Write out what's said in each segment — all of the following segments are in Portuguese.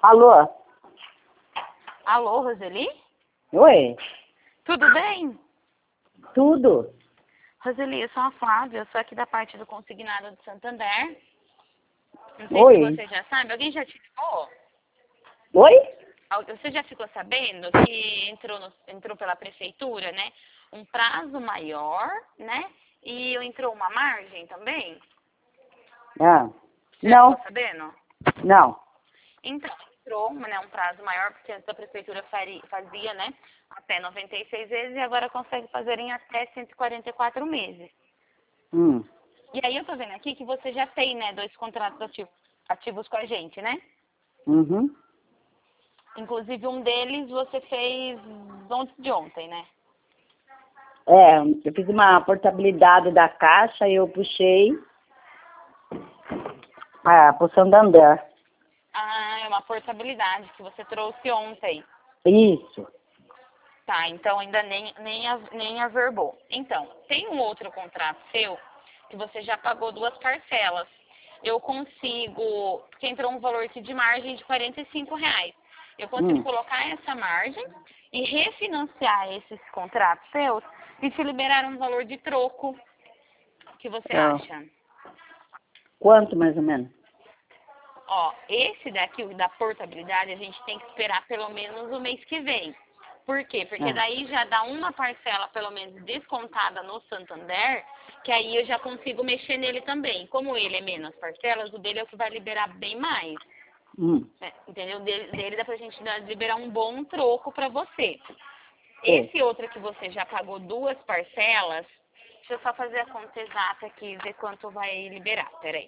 Alô? Alô, Roseli? Oi? Tudo bem? Tudo? Roseli, eu sou a Flávia, eu sou aqui da parte do consignado do Santander. Não sei se Oi? você já sabe, alguém já te ligou? Oi? Você já ficou sabendo que entrou pela prefeitura, né? Um prazo maior, né? E entrou uma margem também? Ah, Você já não, ficou sabendo? não. Então, entrou, né, um prazo maior, porque antes a prefeitura fazia, né, até 96 vezes e agora consegue fazer em até 144 meses. Hum. E aí eu tô vendo aqui que você já tem, né, 2 contratos ativos com a gente, né? Uhum. Inclusive um deles você fez antes de ontem, né? É, eu fiz uma portabilidade da caixa e eu puxei pro Santander. Ah, é uma portabilidade que você trouxe ontem. Isso. Tá, então ainda nem averbou. Então, tem um outro contrato seu que você já pagou 2 parcelas. Eu consigo, porque entrou um valor aqui de margem de R$ 45. Eu consigo Hum. colocar essa margem e refinanciar esses contratos seus e te liberar um valor de troco. O que você Ah, acha? quanto mais ou menos? Ó, esse daqui, o da portabilidade, a gente tem que esperar pelo menos o mês que vem. Por quê? Porque Ah. daí já dá uma parcela, pelo menos, descontada no Santander, que aí eu já consigo mexer nele também. Como ele é menos parcelas, o dele é o que vai liberar bem mais. Hum. Entendeu? Dele dá pra gente liberar um bom troco pra você. Sei. Esse outro que você já pagou 2 parcelas, deixa eu só fazer a conta exata aqui, ver quanto vai liberar. Peraí.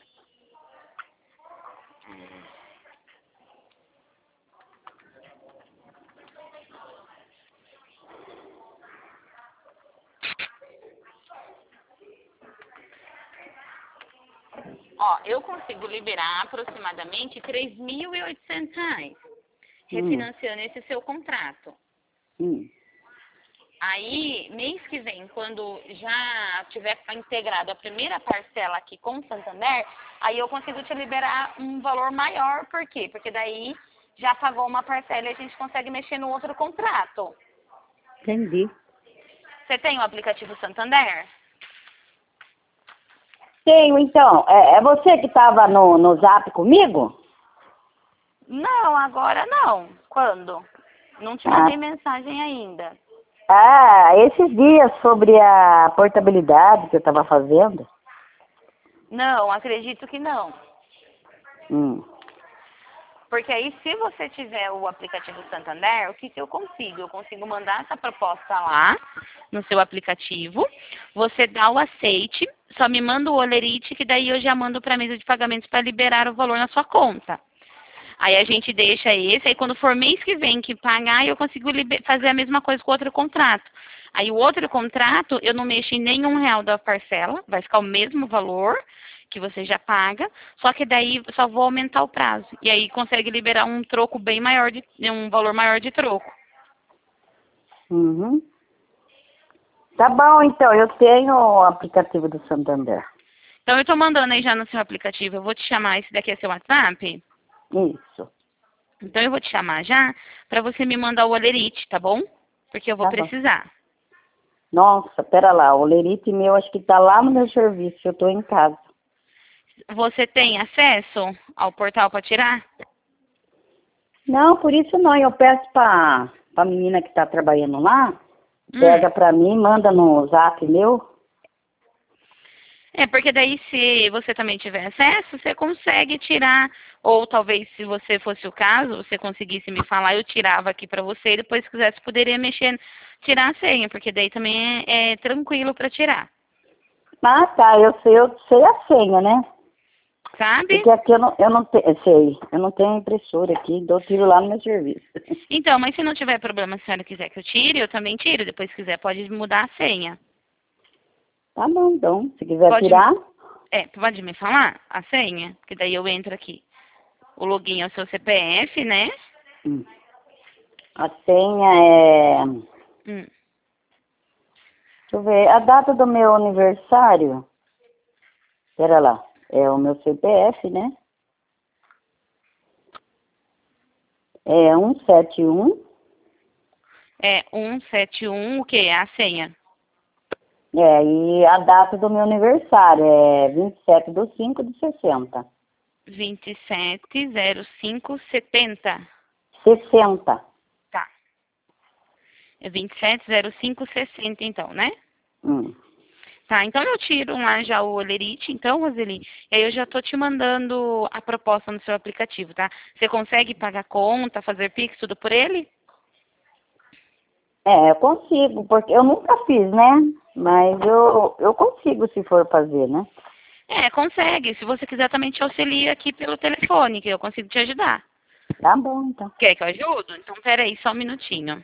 Ó, eu consigo liberar aproximadamente R$ 3.800, Hum. refinanciando esse seu contrato. Hum. Aí, mês que vem, quando já tiver integrado a primeira parcela aqui com o Santander, aí eu consigo te liberar um valor maior. Por quê? Porque daí já pagou uma parcela e a gente consegue mexer no outro contrato. Entendi. Você tem o aplicativo Santander? Tenho, então. É você que estava no Zap comigo? Não, agora não. Quando? Não te Ah. mandei mensagem ainda. Esses dias sobre a portabilidade que eu estava fazendo. Não, acredito que não. Hum. Porque aí, se você tiver o aplicativo Santander, o que eu consigo? Eu consigo mandar essa proposta lá no seu aplicativo, você dá o aceite, só me manda o olerite, que daí eu já mando para a mesa de pagamentos para liberar o valor na sua conta. Aí a gente deixa esse, aí quando for mês que vem que pagar, eu consigo fazer a mesma coisa com o outro contrato. Aí o outro contrato, eu não mexo em nenhum real da parcela, vai ficar o mesmo valor que você já paga, só que daí só vou aumentar o prazo. E aí consegue liberar um troco bem maior, um valor maior de troco. Uhum. Tá bom, então. Eu tenho o aplicativo do Santander. Então eu tô mandando aí já no seu aplicativo, eu vou te chamar, esse daqui é seu WhatsApp? Isso. Então eu vou te chamar já para você me mandar o olerite, tá bom? Porque eu vou Tá bom. precisar. Nossa, pera lá. O lerite meu acho que tá lá no meu serviço. Eu tô em casa. Você tem acesso ao portal para tirar? Não, por isso não. Eu peço pra menina que tá trabalhando lá, pega pra mim, manda no Zap meu. É, porque daí se você também tiver acesso, você consegue tirar, ou talvez se você fosse o caso, você conseguisse me falar, eu tirava aqui pra você e depois se quisesse poderia mexer, tirar a senha, porque daí também é tranquilo pra tirar, Ah, tá. Eu sei a senha, né? sabe? Porque aqui eu não tenho, sei, eu não tenho impressora aqui, dou tiro lá no meu serviço. Então, mas se não tiver problema, se a senhora quiser que eu tire, eu também tiro, depois se quiser pode mudar a senha. Tá bom, então. Se quiser Pode, tirar, pode me falar a senha? Que daí eu entro aqui. O login é o seu CPF, né? a senha é... Hum. Deixa eu ver, a data do meu aniversário, pera lá, é o meu CPF, né? É 171. É 171, o quê? É a senha. E a data do meu aniversário é 27/5/60. 270570. 60. Tá. É 270560, então, né? Hum. Tá, então eu tiro lá já o Olerite, então, Roseli, e aí eu já tô te mandando a proposta no seu aplicativo, tá? Você consegue pagar conta, fazer Pix, tudo por ele? Eu consigo, porque eu nunca fiz, né? Mas eu consigo se for fazer, né? É, consegue. Se você quiser, também te auxilio aqui pelo telefone, que eu consigo te ajudar. Tá bom, então. Quer que eu ajudo? Então, peraí, só um minutinho.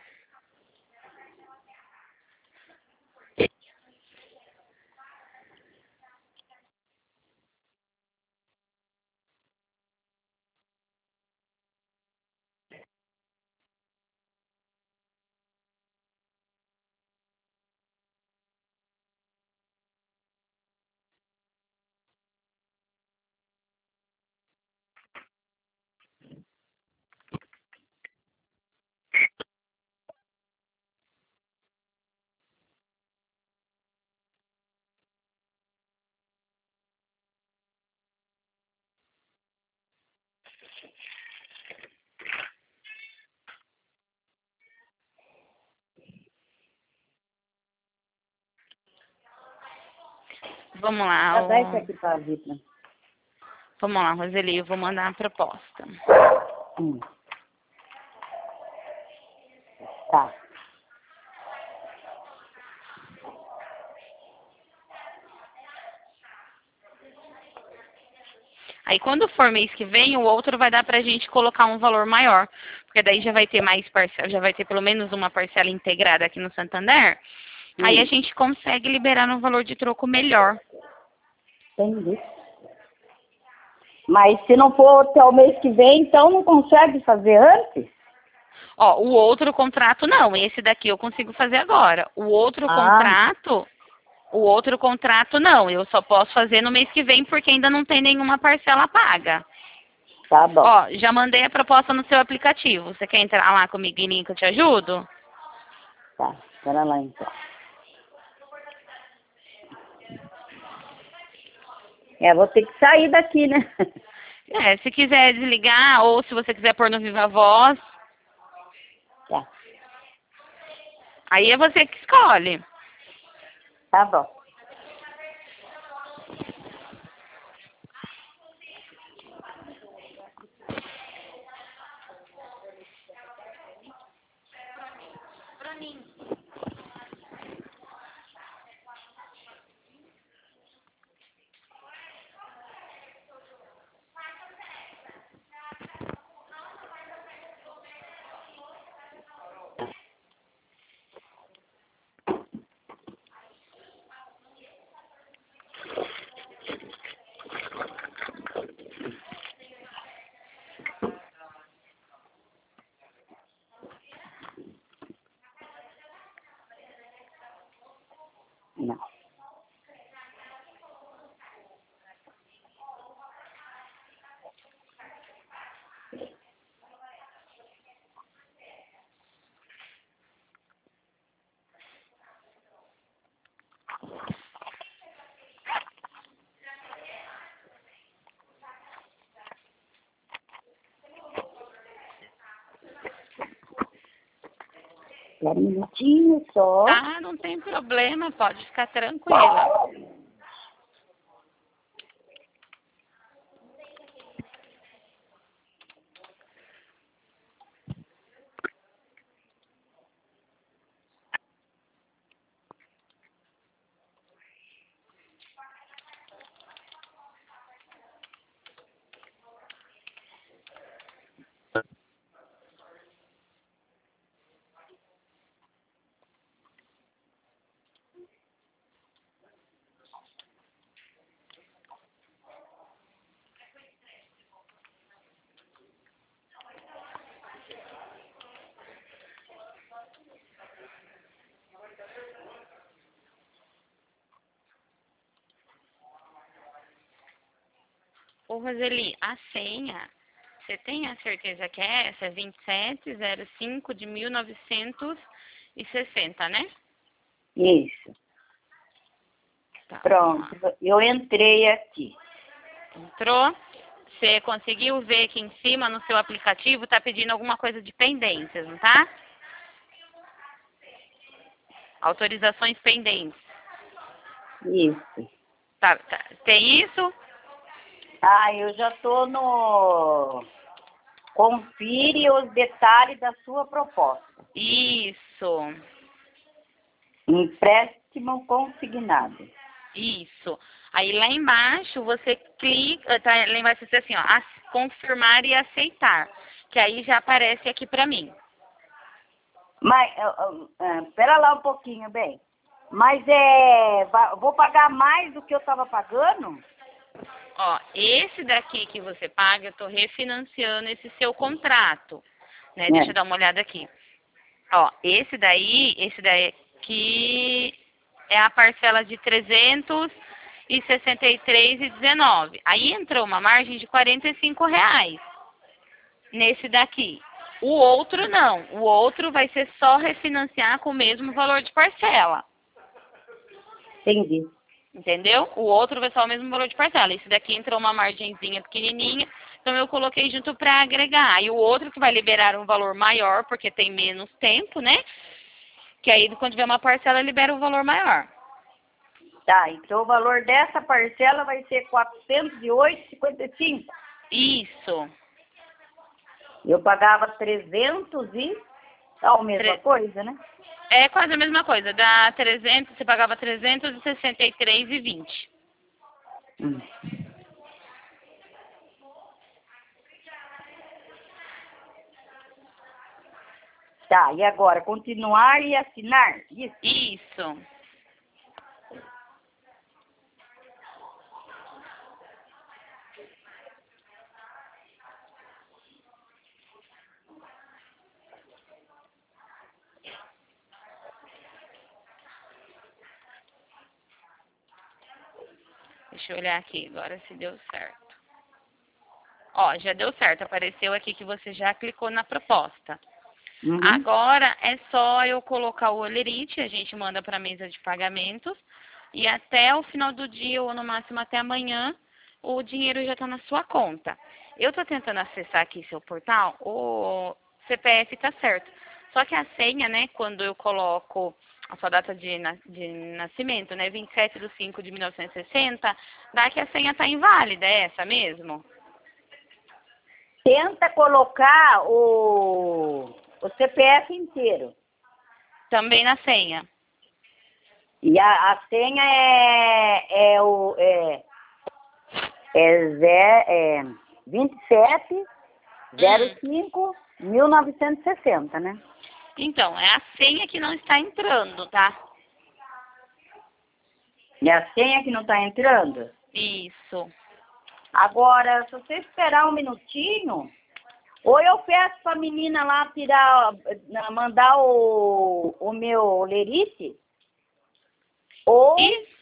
Vamos lá, Dá isso aqui pra Rita. vamos lá, Roseli, eu vou mandar a proposta. Hum. Tá. Aí quando for mês que vem, o outro vai dar pra gente colocar um valor maior. Porque daí já vai ter mais parcela, já vai ter pelo menos uma parcela integrada aqui no Santander. Aí a Hum. gente consegue liberar um valor de troco melhor. Entendi. Mas se não for até o mês que vem, então não consegue fazer antes? Ó, o outro contrato não, esse daqui eu consigo fazer agora. Ah, O outro contrato não, eu só posso fazer no mês que vem porque ainda não tem nenhuma parcela paga. tá bom. Ó, já mandei a proposta no seu aplicativo. Você quer entrar lá comigo em link, eu te ajudo? Tá, espera lá então. Vou ter que sair daqui, né? É, se quiser desligar ou se você quiser pôr no Viva Voz, Tá, aí é você que escolhe. tá bom. Não. Espera um minutinho só. Tá, não tem problema, pode ficar tranquila. Ô, Roseli, a senha Você tem a certeza que é essa? 2705 de 1960, né? Isso. Tá, vamos Pronto, lá. eu entrei aqui. Entrou. Você conseguiu ver que em cima no seu aplicativo tá pedindo alguma coisa de pendências, não tá? Autorizações pendentes. Isso. Tá, tem isso? Ah, eu já tô no... Confira os detalhes da sua proposta. Isso. Empréstimo consignado. Isso. Aí lá embaixo você clica, tá, lá embaixo você assim, ó, confirmar e aceitar. Que aí já aparece aqui pra mim. Mas, pera lá um pouquinho, bem. Mas vou pagar mais do que eu estava pagando? Ó, esse daqui que você paga, eu tô refinanciando esse seu contrato, né? Deixa eu dar uma olhada aqui. Ó, esse daqui é a parcela de 363,19. Aí entrou uma margem de R$ 45 nesse daqui. O outro não. O outro vai ser só refinanciar com o mesmo valor de parcela. Entendi. Entendeu? O outro vai ser o mesmo valor de parcela. Esse daqui entrou uma margenzinha pequenininha, então eu coloquei junto para agregar. E o outro que vai liberar um valor maior, porque tem menos tempo, né? Que aí quando tiver uma parcela, libera um valor maior. Tá, então o valor dessa parcela vai ser 408,55. Isso. Eu pagava 300 e... É a mesma coisa, né? É quase a mesma coisa. Dá 300, você pagava 363,20. Hum. Tá, e agora? Continuar e assinar? Isso. Isso. Deixa eu olhar aqui agora se deu certo. Ó, já deu certo. Apareceu aqui que você já clicou na proposta. Uhum. Agora é só eu colocar o olerite, a gente manda para a mesa de pagamentos e até o final do dia ou no máximo até amanhã o dinheiro já está na sua conta. Eu estou tentando acessar aqui seu portal, o CPF está certo. Só que a senha, né, quando eu coloco a sua data de nascimento, né, 27/5 de 1960, dá que a senha está inválida, é essa mesmo? Tenta colocar o CPF inteiro. Também na senha. E a senha é 27/05/1960, né? Então, é a senha que não está entrando, tá? E a senha que não está entrando? Isso. Agora, se você esperar um minutinho, ou eu peço para a menina lá mandar o meu lerite, ou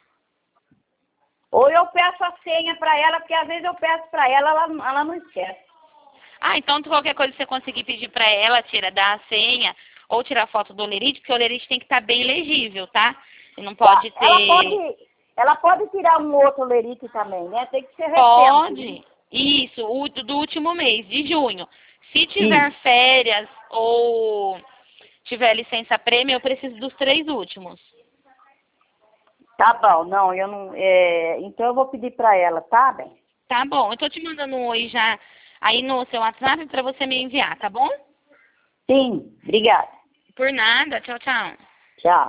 eu peço a senha para ela, porque às vezes eu peço para ela não esquece. Ah, então qualquer coisa você conseguir pedir para ela, dar a senha ou tirar foto do olerite, porque o olerite tem que estar bem legível, tá? E não pode ter... Ela pode tirar um outro lerite também, né? Tem que ser recente. Pode. Isso, o do último mês, de junho. Se tiver férias ou tiver licença prêmio, eu preciso dos 3 últimos. Tá bom, não, eu não... então eu vou pedir para ela, tá, bem? Tá bom, eu tô te mandando um oi já aí no seu WhatsApp para você me enviar, tá bom? Sim, obrigada. Por nada, tchau, tchau. Tchau.